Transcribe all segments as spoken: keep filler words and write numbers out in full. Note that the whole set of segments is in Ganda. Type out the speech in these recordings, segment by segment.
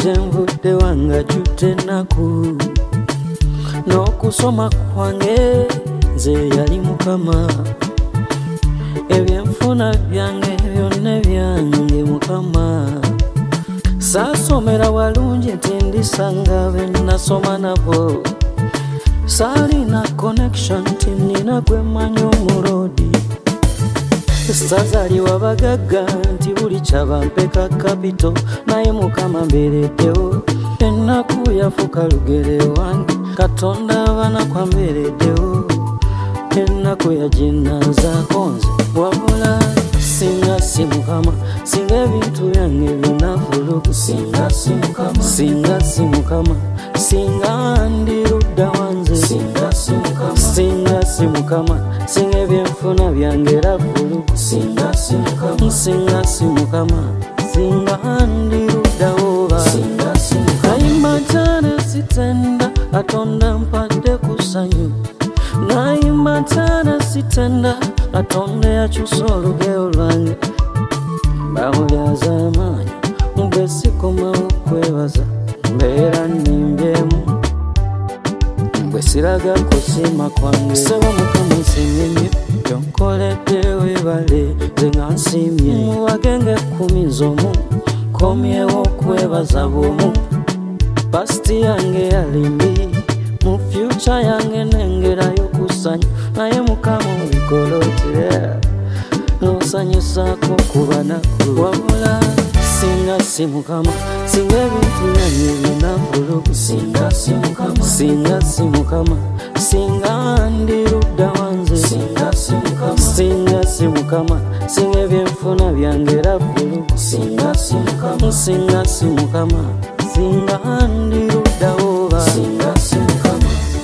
tenvudde wanga jute naku n'okusoma kwange nze yali Mukama ebyenfuna byange byonna byange Mukama saasomera walungi nti ndisanga be nasoma nabo saalina connection nti nina gwe mmanyi omulodi sazaliwa bagagga nti buli kyabampeka kapito naye Mukama mbeereddewo ennaku yafuka lugere wange Katonda abana kwambeereddewo ennaku yaginazaako nze wabula singa si Mukama singa ebintu byange binafuluku singa si Mukama singa si Mukama singa ndi ludda wanze singa si Mukama singa si Mukama singa ebyenfuna byange lafuluku singa si Mukama singa si Mukama singa ndi ludda woba singa si Mukama kayimba ntaana sitenda Katonda mpadde kusanyu nayimba ntaana sitenda Katonda yakyusa olugero lwange bamulyaza amaanyi mbe sikomawo kwebaza mbeera nimbyemu bwe siraga kusiima kwange saba Mukama nsiimye byonkoledde weebale nze nga nsiimye mu bagenge kkumi nzomu komyewo okwebaza bwomu pasti yange yalimbi mu future yange nengerayo kusanyu naye Mukama obigolotire nosanyusaako kuba naku wabula singa si Mukama singa ebintu byange binafuluku singa si Mukama singa si Mukama singa ndi ludda wanze singa si Mukama singa si Mukama singa ebyenfuna byange lafuluku singa si Mukama singa si Mukama singa ndi ludda woba singa si Mukama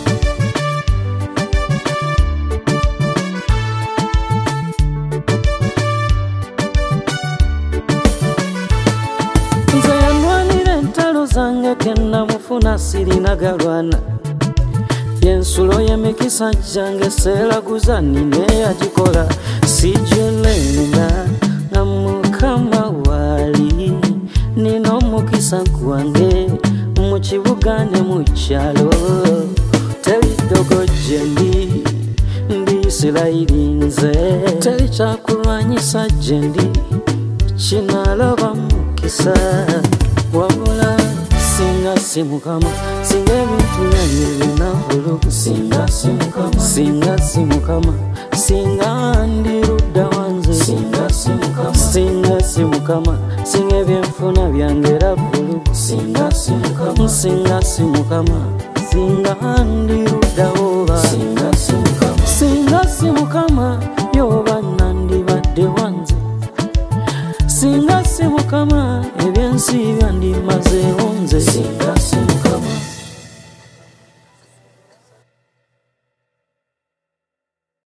nze yanwanira entalo zange kenna mufuna sirina galwana yensulo y'emikisa gyange seeraguza nina eyagikola sigyelenda nga Mukama waali nina omukisa gwange mu kibuga ne mu kyalo teri ddogo gye ndi ndi Isirayiri nze teri kyakulwanyisa gye ndi kinalaba mukisa wabula singa si Mukama singa ebintu byange binafuluku singa si Mukama singa si Mukama singa ndi ludda wanze singa si Mukama singa si Mukama singa ebyenfuna byange lafuluku singa si Mukama singa si Mukama singa ndi ludda woba singa si Mukama singa si Mukama yoba nandibadde wanze singa si Mukama ebyensi byandimazeewo nze singa si Mukama